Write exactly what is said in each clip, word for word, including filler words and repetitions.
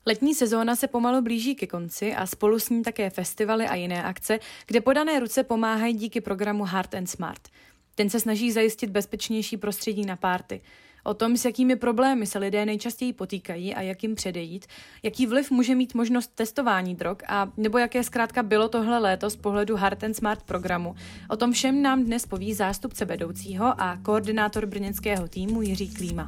Letní sezóna se pomalu blíží ke konci a spolu s ní také festivaly a jiné akce, kde podané ruce pomáhají díky programu Hard and Smart. Ten se snaží zajistit bezpečnější prostředí na párty. O tom, s jakými problémy se lidé nejčastěji potýkají a jak jim předejít, jaký vliv může mít možnost testování drog a nebo jaké zkrátka bylo tohle léto z pohledu Hard and Smart programu. O tom všem nám dnes poví zástupce vedoucího a koordinátor brněnského týmu Jiří Klíma.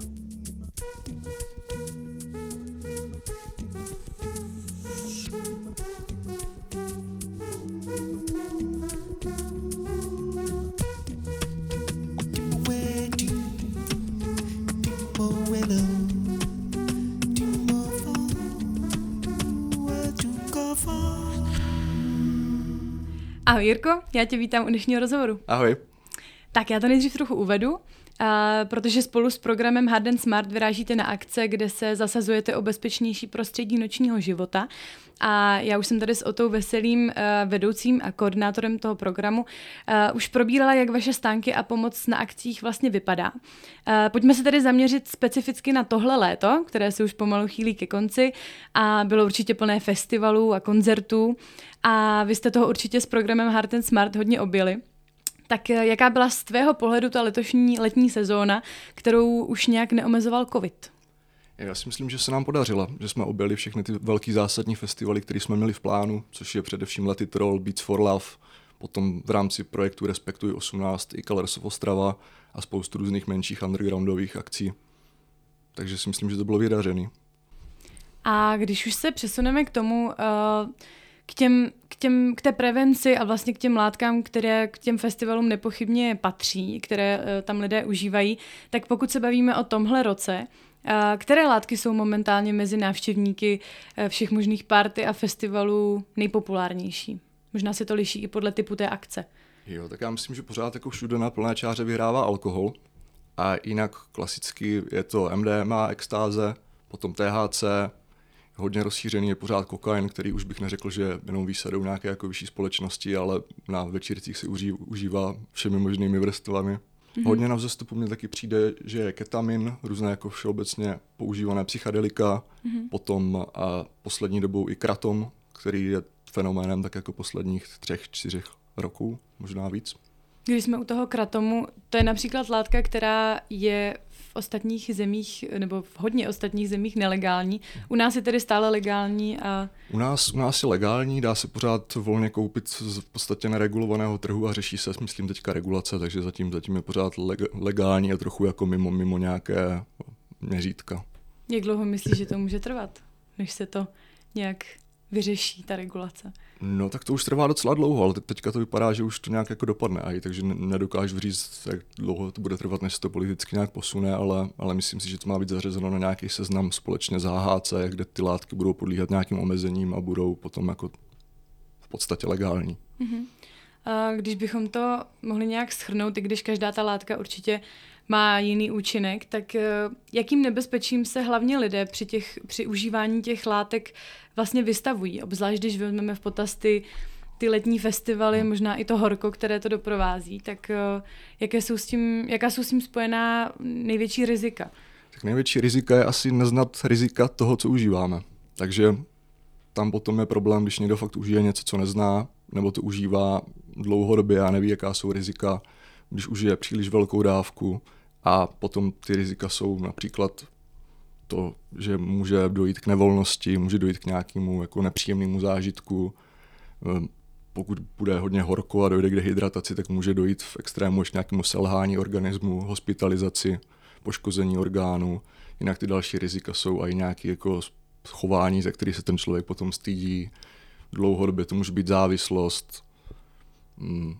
Ahoj Jirko, já tě vítám u dnešního rozhovoru. Ahoj. Tak já to nejdřív trochu uvedu, uh, protože spolu s programem Hard and Smart vyrážíte na akce, kde se zasazujete o bezpečnější prostředí nočního života. A já už jsem tady s Otou Veselým, uh, vedoucím a koordinátorem toho programu, uh, už probírala, jak vaše stánky a pomoc na akcích vlastně vypadá. Uh, pojďme se tedy zaměřit specificky na tohle léto, které se už pomalu chýlí ke konci a bylo určitě plné festivalů a koncertů. A vy jste toho určitě s programem Hard and Smart hodně objeli. Tak jaká byla z tvého pohledu ta letošní letní sezóna, kterou už nějak neomezoval covid? Já si myslím, že se nám podařilo, že jsme objeli všechny ty velký zásadní festivaly, které jsme měli v plánu, což je především Let It Roll, Beats for Love, potom v rámci projektu Respektuj osmnáct i Colors of Ostrava a spoustu různých menších undergroundových akcí. Takže si myslím, že to bylo vydařený. A když už se přesuneme k tomu, uh... K, těm, k, těm, k té prevenci a vlastně k těm látkám, které k těm festivalům nepochybně patří, které uh, tam lidé užívají, tak pokud se bavíme o tomhle roce, uh, které látky jsou momentálně mezi návštěvníky uh, všech možných party a festivalů nejpopulárnější? Možná se to liší i podle typu té akce. Jo, tak já myslím, že pořád jako všude na plné čáře vyhrává alkohol a jinak klasicky je to M D M A, extáze, potom T H C. Hodně rozšířený je pořád kokain, který už bych neřekl, že jenom výsadou nějaké jako vyšší společnosti, ale na večírcích si uží, užívá všemi možnými vrstvami. Mm-hmm. Hodně na vzestupu mně taky přijde, že je ketamin, různé jako všeobecně používané psychedelika, mm-hmm. potom a poslední dobou i kratom, který je fenoménem tak jako posledních třech, čtyřech roků, možná víc. Když jsme u toho kratomu, to je například látka, která je v ostatních zemích, nebo v hodně ostatních zemích nelegální. U nás je tedy stále legální a... U nás, u nás je legální, dá se pořád volně koupit z v podstatě neregulovaného trhu a řeší se, myslím, teďka regulace, takže zatím, zatím je pořád legální a trochu jako mimo, mimo nějaké měřítka. Jak dlouho myslíš, že to může trvat, než se to nějak vyřeší, ta regulace? No tak to už trvá docela dlouho, ale teďka to vypadá, že už to nějak jako dopadne, aj, takže nedokážu říct, jak dlouho to bude trvat, než se to politicky nějak posune, ale, ale myslím si, že to má být zařazeno na nějaký seznam společně z H H C, kde ty látky budou podléhat nějakým omezením a budou potom jako v podstatě legální. Mm-hmm. A když bychom to mohli nějak shrnout, i když každá ta látka určitě má jiný účinek, tak jakým nebezpečím se hlavně lidé při, těch, při užívání těch látek vlastně vystavují? Obzvlášť, když vezmeme v potaz ty, ty letní festivaly, možná i to horko, které to doprovází, tak jaké jsou s tím, jaká jsou s tím spojená největší rizika? Tak největší rizika je asi neznat rizika toho, co užíváme. Takže tam potom je problém, když někdo fakt užije něco, co nezná, nebo to užívá dlouhodobě a neví, jaká jsou rizika, když užije příliš velkou dávku a potom ty rizika jsou například to, že může dojít k nevolnosti, může dojít k nějakému jako nepříjemnému zážitku. Pokud bude hodně horko a dojde k dehydrataci, tak může dojít v extrému ještě nějakému selhání organismu, hospitalizaci, poškození orgánů. Jinak ty další rizika jsou i nějaké jako chování, za který se ten člověk potom stydí. Dlouhodobě to může být závislost. Hmm.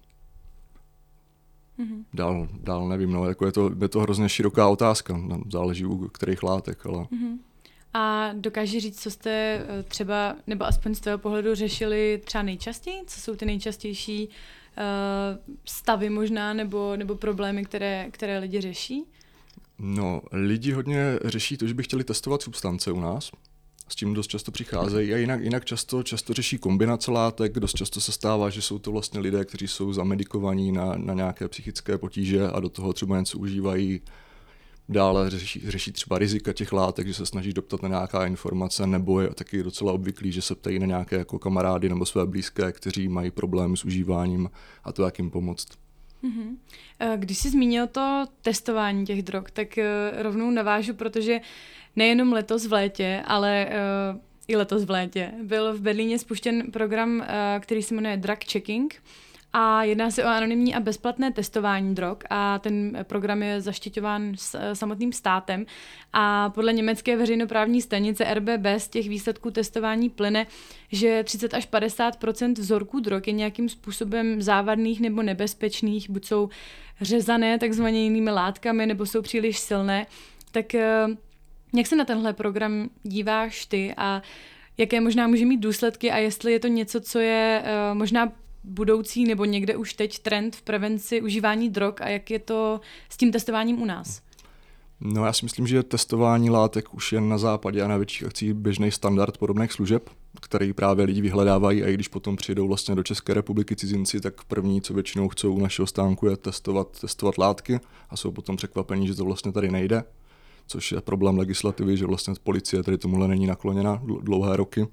Mm-hmm. Dál, dál nevím, no, jako je, to, je to hrozně široká otázka, záleží u kterých látek. Ale... Mm-hmm. A dokáži říct, co jste třeba, nebo aspoň z tvého pohledu řešili třeba nejčastěji? Co jsou ty nejčastější uh, stavy možná, nebo, nebo problémy, které, které lidi řeší? No, lidi hodně řeší to, že by chtěli testovat substance u nás. S tím dost často přicházejí a jinak, jinak často, často řeší kombinace látek, dost často se stává, že jsou to vlastně lidé, kteří jsou zamedikovaní na, na nějaké psychické potíže a do toho třeba něco užívají Dále řeší, řeší třeba rizika těch látek, že se snaží doptat na nějaká informace, nebo je taky docela obvyklý, že se ptají na nějaké jako kamarády nebo své blízké, kteří mají problém s užíváním a to, jak jim pomoct. Mm-hmm. Když jsi zmínil to testování těch drog, tak rovnou navážu, protože nejenom letos v létě, ale uh, i letos v létě byl v Berlíně spuštěn program, uh, který se jmenuje Drug Checking a jedná se o anonymní a bezplatné testování drog a ten program je zaštiťován s samotným státem a podle německé veřejnoprávní stanice R B B z těch výsledků testování plyne, že třicet až padesát procent vzorků drog je nějakým způsobem závadných nebo nebezpečných, buď jsou řezané takzvaně jinými látkami nebo jsou příliš silné, tak uh, jak se na tenhle program díváš ty a jaké možná může mít důsledky a jestli je to něco, co je uh, možná budoucí nebo někde už teď trend v prevenci užívání drog a jak je to s tím testováním u nás? No já si myslím, že testování látek už je na západě a na větších akcích běžný standard podobných služeb, který právě lidi vyhledávají a i když potom přijdou vlastně do České republiky cizinci, tak první, co většinou chcou u našeho stánku, je testovat, testovat látky a jsou potom překvapení, že to vlastně tady nejde, což je problém legislativy, že vlastně policie tady tomuhle není nakloněna dlouhé roky.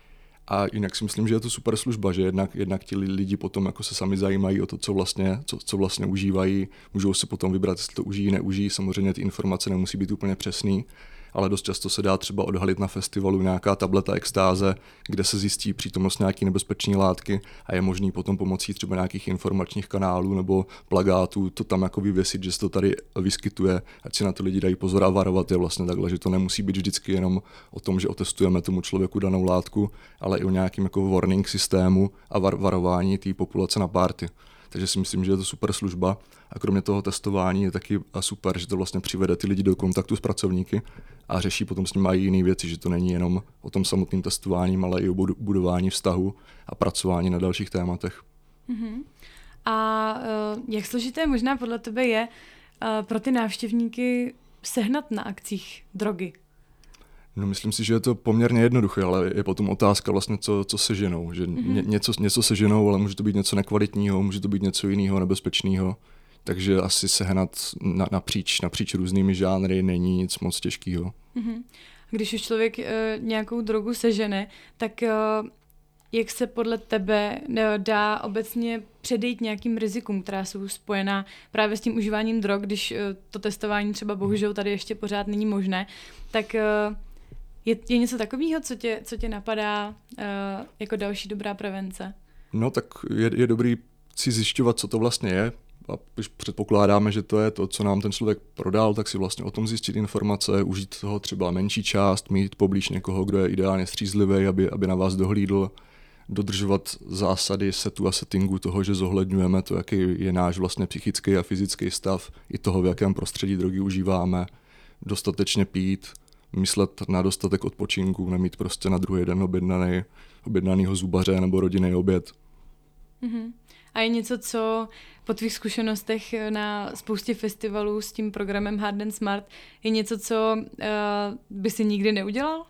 A jinak si myslím, že je to super služba, že jednak, jednak ti lidi potom jako se sami zajímají o to, co vlastně, co, co vlastně užívají, můžou se potom vybrat, jestli to užijí, neužijí, samozřejmě ty informace nemusí být úplně přesný, ale dost často se dá třeba odhalit na festivalu nějaká tableta extáze, kde se zjistí přítomnost nějaké nebezpečné látky a je možný potom pomocí třeba nějakých informačních kanálů nebo plakátů to tam jako vyvěsit, že se to tady vyskytuje, ať si na to lidi dají pozor a varovat je vlastně takhle, že to nemusí být vždycky jenom o tom, že otestujeme tomu člověku danou látku, ale i o nějakým jako warning systému a var- varování té populace na party. Takže si myslím, že je to super služba a kromě toho testování je taky super, že to vlastně přivede ty lidi do kontaktu s pracovníky a řeší potom s nimi i jiné věci, že to není jenom o tom samotném testováním, ale i o budování vztahu a pracování na dalších tématech. Uh-huh. A uh, jak složité možná podle tebe je uh, pro ty návštěvníky sehnat na akcích drogy? No, myslím si, že je to poměrně jednoduché, ale je potom otázka vlastně, co, co seženou. Že mm-hmm. ně, něco, něco seženou, ale může to být něco nekvalitního, může to být něco jiného, nebezpečného. Takže asi sehnat na, napříč, napříč různými žánry není nic moc těžkého. Mm-hmm. Když už člověk uh, nějakou drogu sežene, tak uh, jak se podle tebe dá obecně předejít nějakým rizikům, která jsou spojená právě s tím užíváním drog, když uh, to testování třeba bohužel tady ještě pořád není možné, tak uh, Je, je něco takového, co tě, co tě napadá uh, jako další dobrá prevence? No tak je, je dobrý si zjišťovat, co to vlastně je. A když předpokládáme, že to je to, co nám ten člověk prodal, tak si vlastně o tom zjistit informace, užít toho třeba menší část, mít poblíž někoho, kdo je ideálně střízlivý, aby, aby na vás dohlídl, dodržovat zásady setu a settingu toho, že zohledňujeme to, jaký je náš vlastně psychický a fyzický stav, i toho, v jakém prostředí drogy užíváme, dostatečně pít, myslet na dostatek odpočinku, nemít prostě na druhý den objednaný, objednanýho zubaře nebo rodinný oběd. Mm-hmm. A je něco, co po tvých zkušenostech na spoustě festivalů s tím programem Hard and Smart, je něco, co uh, by si nikdy neudělal?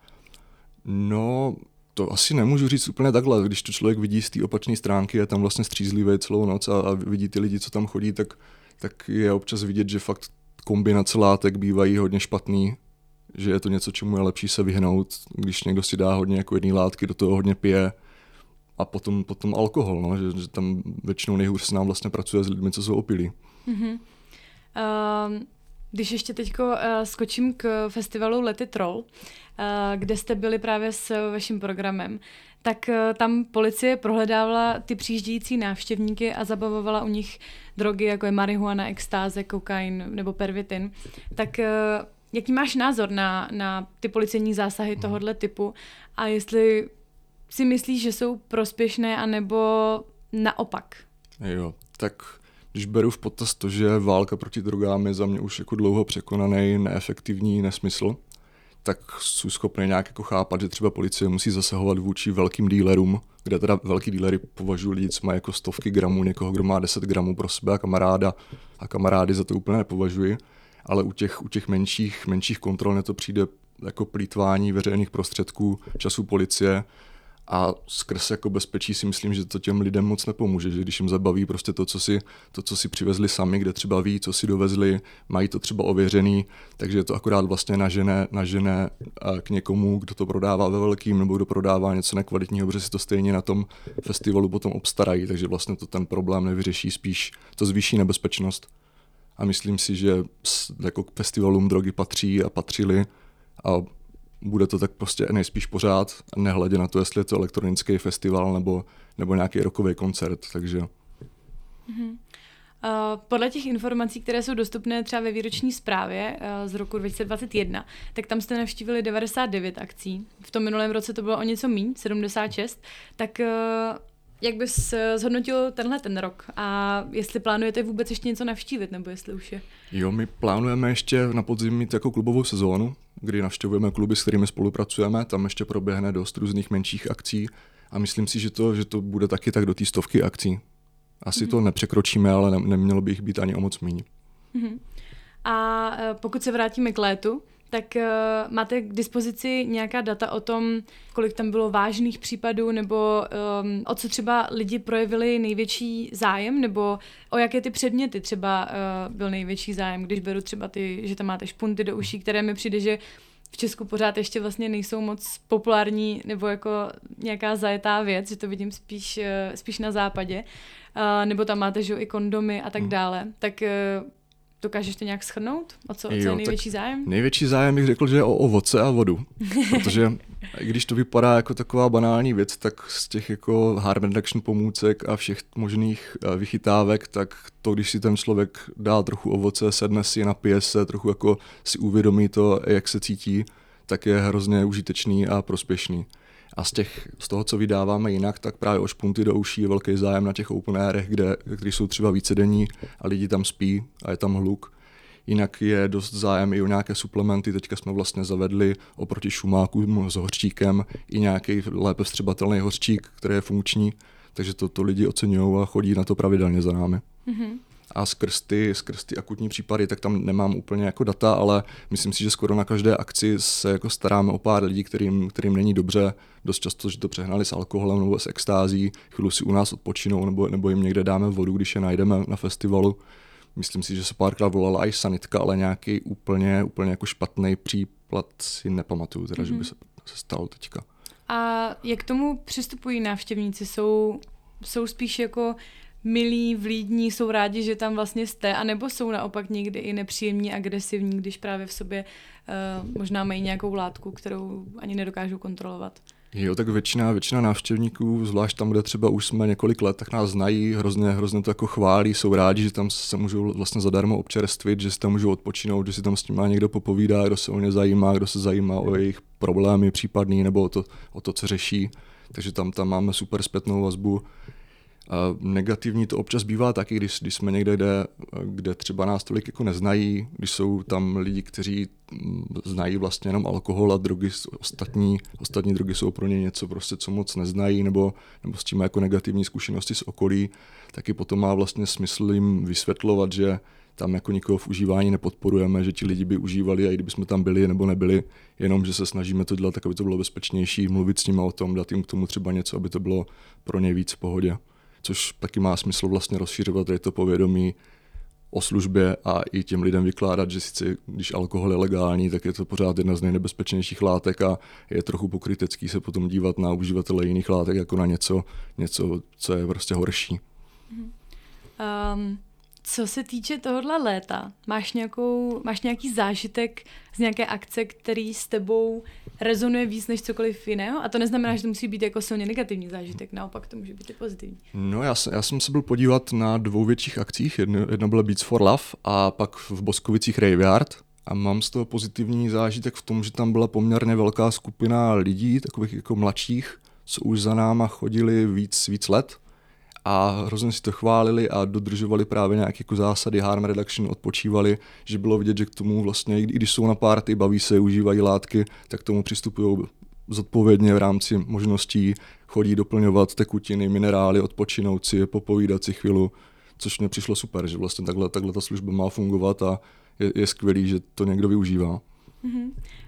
No, to asi nemůžu říct úplně takhle. Když to člověk vidí z té opačné stránky, je tam vlastně střízlivý celou noc a, a vidí ty lidi, co tam chodí, tak, tak je občas vidět, že fakt kombinace látek bývají hodně špatný, že je to něco, čemu je lepší se vyhnout, když někdo si dá hodně jako jedné látky, do toho hodně pije a potom, potom alkohol, no, že, že tam většinou nejhůř se nám vlastně pracuje s lidmi, co jsou opilí. Mm-hmm. Uh, když ještě teďko uh, skočím k festivalu Let It Roll, uh, kde jste byli právě s vaším programem, tak uh, tam policie prohledávala ty přijíždějící návštěvníky a zabavovala u nich drogy, jako je marihuana, extáze, kokain nebo pervitin. Tak uh, jaký máš názor na, na ty policejní zásahy tohohle typu a jestli si myslíš, že jsou prospěšné anebo naopak? Jo, tak když beru v potaz to, že válka proti drogám je za mě už jako dlouho překonaný, neefektivní nesmysl, tak jsou schopný nějak jako chápat, že třeba policie musí zasahovat vůči velkým dílerům, kde teda velký dílery považují lidi, co mají jako stovky gramů, někoho, kdo má deset gramů pro sebe a kamaráda a kamarády za to úplně nepovažují. Ale u těch, u těch menších, menších kontrol mě to přijde jako plýtvání veřejných prostředků, času policie A skrz jako bezpečí si myslím, že to těm lidem moc nepomůže, že když jim zabaví prostě to, co si, to, co si přivezli sami, kde třeba ví, co si dovezli, mají to třeba ověřený, takže to akorát vlastně nažene, nažene k někomu, kdo to prodává ve velkým, nebo kdo prodává něco nekvalitního, protože si to stejně na tom festivalu potom obstarají, takže vlastně to ten problém nevyřeší, spíš to zvýší nebezpečnost. A myslím si, že jako k festivalům drogy patří a patřily a bude to tak prostě nejspíš pořád, nehledě na to, jestli je to elektronický festival nebo, nebo nějaký rockový koncert, takže... Mm-hmm. Uh, podle těch informací, které jsou dostupné třeba ve výroční zprávě uh, z roku dva tisíce dvacet jedna, tak tam jste navštívili devadesát devět akcí. V tom minulém roce to bylo o něco míň, sedmdesát šest. Tak uh, jak bys zhodnotil tenhle ten rok? A jestli plánujete vůbec ještě něco navštívit, nebo jestli už je? Jo, my plánujeme ještě na podzim mít jako klubovou sezónu, kdy navštěvujeme kluby, s kterými spolupracujeme. Tam ještě proběhne dost různých menších akcí a myslím si, že to, že to bude taky tak do té stovky akcí. Asi mm-hmm. to nepřekročíme, ale ne, nemělo by jich být ani o moc míň. Mm-hmm. A pokud se vrátíme k létu, tak uh, máte k dispozici nějaká data o tom, kolik tam bylo vážných případů, nebo um, o co třeba lidi projevili největší zájem, nebo o jaké ty předměty třeba uh, byl největší zájem, když beru třeba ty, že tam máte špunty do uší, které mi přijde, že v Česku pořád ještě vlastně nejsou moc populární, nebo jako nějaká zajetá věc, že to vidím spíš, uh, spíš na západě, uh, nebo tam máte, že i kondomy a tak hmm. dále, tak uh, dokážeš to nějak shrnout? O co, o co jo, je největší zájem? Největší zájem bych řekl, že je o ovoce a vodu. Protože když to vypadá jako taková banální věc, tak z těch jako harm reduction pomůcek a všech možných vychytávek, tak to, když si ten člověk dá trochu ovoce, sedne si, napije se, trochu jako si uvědomí to, jak se cítí, tak je hrozně užitečný a prospěšný. A z, těch, z toho, co vydáváme jinak, tak právě o špunty do uší je velký zájem na těch open airech, kde, kde jsou třeba vícedenní a lidi tam spí a je tam hluk. Jinak je dost zájem i o nějaké suplementy. Teďka jsme vlastně zavedli oproti šumákům s hořčíkem i nějaký lépe vstřebatelný hořčík, který je funkční, takže to, to lidi oceňují a chodí na to pravidelně za námi. Mm-hmm. A skrz ty, skrz ty akutní případy, tak tam nemám úplně jako data, ale myslím si, že skoro na každé akci se jako staráme o pár lidí, kterým, kterým není dobře. Dost často, že to přehnali s alkoholem nebo s extází, chvíli si u nás odpočinou nebo, nebo jim někde dáme vodu, když je najdeme na festivalu. Myslím si, že se párkrát volala i sanitka, ale nějaký úplně, úplně jako špatný případ si nepamatuju, teda, mm-hmm. že by se, se stalo teďka. A jak k tomu přistupují návštěvníci? Jsou, jsou spíš jako milí, vlídní, jsou rádi, že tam vlastně jste, anebo jsou naopak někdy i nepříjemní, agresivní, když právě v sobě uh, možná mají nějakou látku, kterou ani nedokážou kontrolovat? Jo, tak většina, většina návštěvníků, zvlášť tam, kde třeba už jsme několik let, tak nás znají, hrozně, hrozně to jako chválí, jsou rádi, že tam se můžou vlastně zadarmo občerstvit, že si tam můžou odpočinout, že si tam s tím má někdo popovídá, kdo se o ně zajímá, kdo se zajímá o jejich problémy případný nebo o to, o to co řeší. Takže tam, tam máme super zpětnou vazbu. A negativní to občas bývá taky, když, když jsme někde, kde, kde třeba nás tolik jako neznají, když jsou tam lidi, kteří znají vlastně jenom alkohol a drogy, ostatní, ostatní drogy jsou pro ně něco, prostě, co moc neznají, nebo, nebo s tím jako negativní zkušenosti z okolí, taky potom má vlastně smysl jim vysvětlovat, že tam jako nikoho v užívání nepodporujeme, že ti lidi by užívali, a i kdyby jsme tam byli nebo nebyli, jenom že se snažíme to dělat tak, aby to bylo bezpečnější, mluvit s nimi o tom, dát jim k tomu třeba něco, aby to bylo pro ně víc v pohodě. Což taky má smysl vlastně rozšiřovat to povědomí o službě a i těm lidem vykládat, že sice když alkohol je legální, tak je to pořád jedna z nejnebezpečnějších látek a je trochu pokrytecký se potom dívat na uživatele jiných látek jako na něco, něco co je prostě horší. Um, co se týče tohohle léta, máš, nějakou, máš nějaký zážitek z nějaké akce, který s tebou rezonuje víc než cokoliv jiného? A to neznamená, že to musí být jako silně negativní zážitek, naopak to může být i pozitivní. No já, já jsem se byl podívat na dvou větších akcích, jedno, jedno bylo Beats for Love a pak v Boskovicích Raveyard a mám z toho pozitivní zážitek v tom, že tam byla poměrně velká skupina lidí, takových jako mladších, co už za náma chodili víc, víc let a hrozně si to chválili a dodržovali právě nějaké jako zásady harm reduction, odpočívali, že bylo vidět, že k tomu vlastně, i když jsou na party, baví se, užívají látky, tak k tomu přistupují zodpovědně v rámci možností, chodí doplňovat tekutiny, minerály, odpočinout si, popovídat si chvíli, což mně přišlo super, že vlastně takhle, takhle ta služba má fungovat a je, je skvělý, že to někdo využívá. Mm-hmm.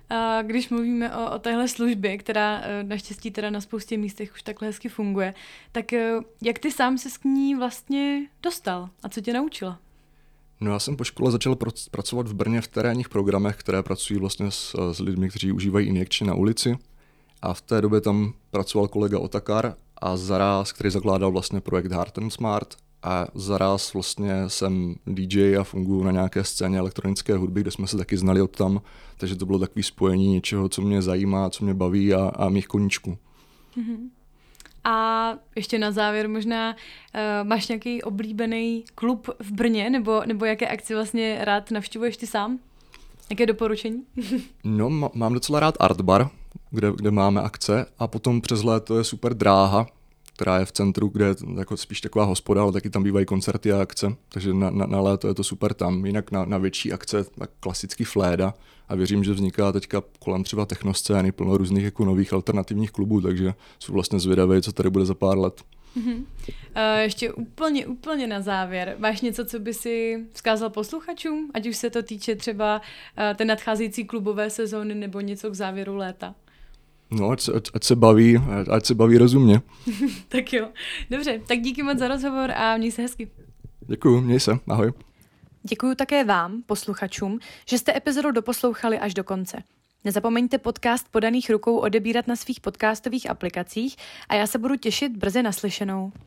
A když mluvíme o, o téhle službě, která naštěstí teda na spoustě místech už takhle hezky funguje, tak jak ty sám se k ní vlastně dostal a co tě naučila? No já jsem po škole začal pr- pracovat v Brně v terénních programech, které pracují vlastně s, s lidmi, kteří užívají injekci na ulici. A v té době tam pracoval kolega Otakar a zaraz, který zakládal vlastně projekt Heart and Smart. A zaraz vlastně jsem D J a funguji na nějaké scéně elektronické hudby, kde jsme se taky znali od tam. Takže to bylo takové spojení něčeho, co mě zajímá, co mě baví a, a mých koníčků. Mm-hmm. A ještě na závěr možná uh, máš nějaký oblíbený klub v Brně, nebo, nebo jaké akci vlastně rád navštěvuješ ty sám? Jaké doporučení? No, m- mám docela rád Art Bar, kde, kde máme akce, a potom přes léto je super Dráha, která je v centru, kde je jako spíš taková hospoda, ale taky tam bývají koncerty a akce, takže na, na, na léto je to super tam. Jinak na, na větší akce, tak klasický Fléda, a věřím, že vzniká teďka kolem třeba technoscény plno různých jako nových alternativních klubů, takže jsou vlastně zvědavé, co tady bude za pár let. Mm-hmm. Uh, ještě úplně, úplně na závěr. Máš něco, co by si vzkázal posluchačům? Ať už se to týče třeba uh, té nadcházející klubové sezóny nebo něco k závěru léta. No, ať se, ať, ať se baví, ať se baví rozumně. Tak jo. Dobře, tak díky moc za rozhovor a měj se hezky. Děkuju, měj se, ahoj. Děkuju také vám, posluchačům, že jste epizodu doposlouchali až do konce. Nezapomeňte podcast Podaných rukou odebírat na svých podcastových aplikacích a já se budu těšit brzy naslyšenou.